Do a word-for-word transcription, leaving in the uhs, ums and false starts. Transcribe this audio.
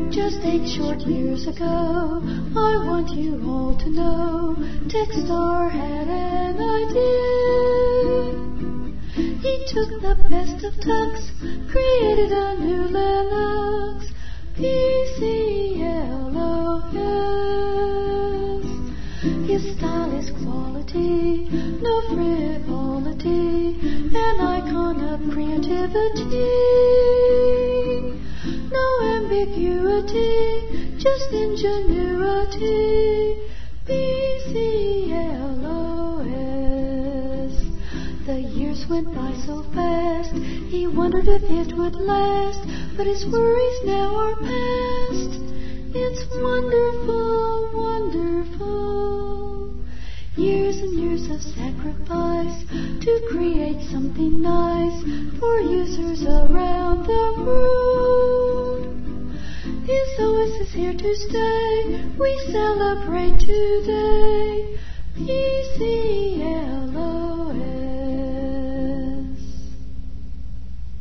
Just eight short years ago, I want you all to know, Techstar had an idea. He took the best of Tux, created a new Linux, P C L O S. His style is quality, no frivolity, an icon of creativity. No ambiguity, just ingenuity, P C L O S. The years went by so fast, he wondered if it would last, but his worries now are past. It's wonderful, wonderful. Years and years of sacrifice to create something nice for users around the world. His O S is here to stay, we celebrate today.